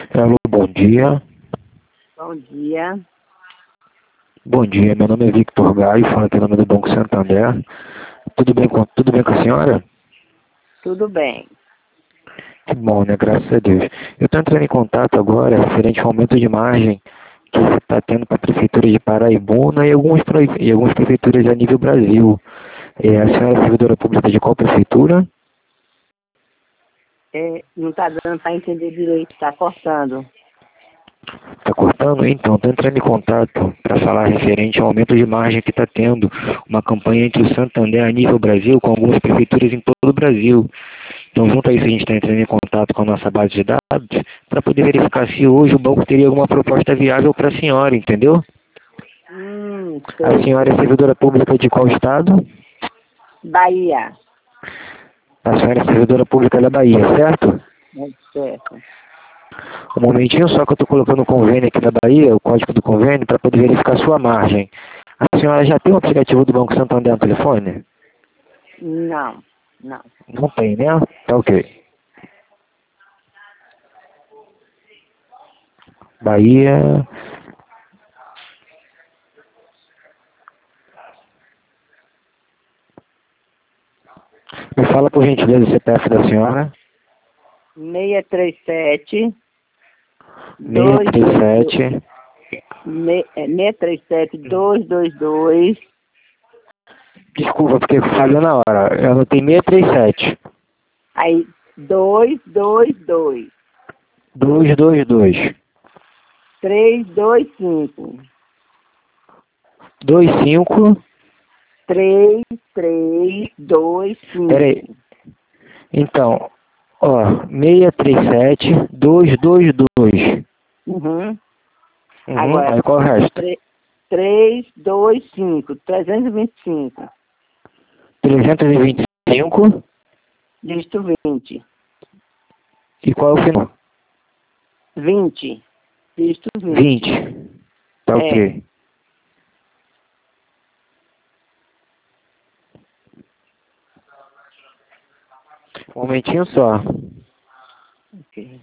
Alô, bom dia. Bom dia. Bom dia, meu nome é Victor Gaio, falo aqui em nome do Banco Santander. Tudo bem com a senhora? Tudo bem. Que bom, né? Graças a Deus. Eu estou entrando em contato agora referente ao aumento de margem que você está tendo para a Prefeitura de Paraibuna e algumas prefeituras a nível Brasil. A senhora é servidora pública de qual prefeitura? Não está dando para entender direito, está cortando. Está cortando? Então, estou entrando em contato para falar referente ao aumento de margem que está tendo uma campanha entre o Santander a nível Brasil com algumas prefeituras em todo o Brasil. Então, junto a isso, a gente está entrando em contato com a nossa base de dados para poder verificar se hoje o banco teria alguma proposta viável para a senhora, entendeu? A Sei. senhora é servidora pública de qual estado? Bahia. A senhora é servidora pública da Bahia, certo? É certo. Um momentinho só que eu estou colocando o convênio aqui da Bahia, o código do convênio, para poder verificar a sua margem. A senhora já tem o aplicativo do Banco Santander no telefone? Não, não. Não tem, né? Tá ok. Bahia. Me fala por gentileza o CPF da senhora. 637 637. 637 222 Desculpa, porque falhou na hora. Eu anotei 637. aí 222 222. 325 25. 3325. Peraí. Então, ó, 637 222. Uhum. Agora, Aí qual é o resto? 325, 325, 325. dígito 20. E qual é o final? 20, dígito 20. 20. Tá ok. Um momentinho só. Ok.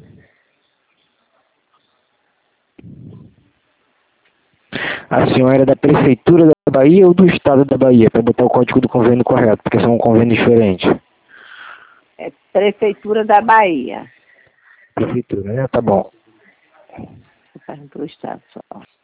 A senhora é da Prefeitura da Bahia ou do Estado da Bahia? Para botar o código do convênio correto, porque são convênios diferentes. É Prefeitura da Bahia. Prefeitura, né? Tá bom. Faz do Estado só.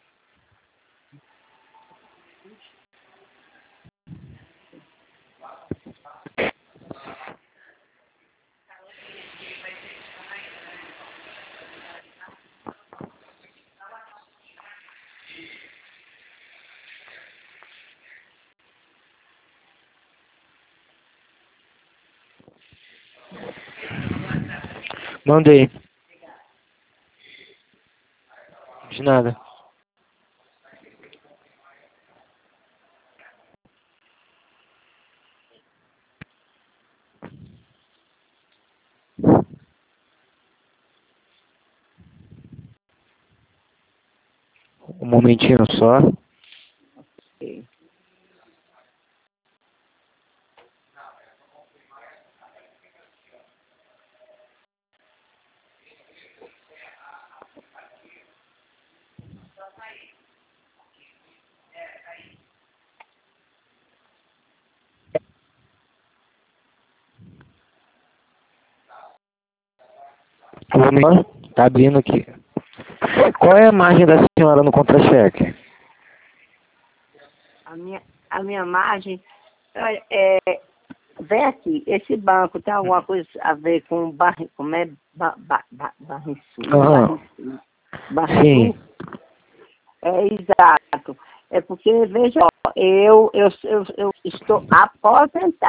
Mandei. De nada. Um momentinho só. Ok. Vamos lá? Tá abrindo aqui. Qual é a margem da senhora no contra-cheque? A minha margem, olha, vem aqui, esse banco tem alguma coisa a ver com Barrisul? Aham. Barrisul? Sim. É exato. É porque, veja, ó, eu estou aposentada.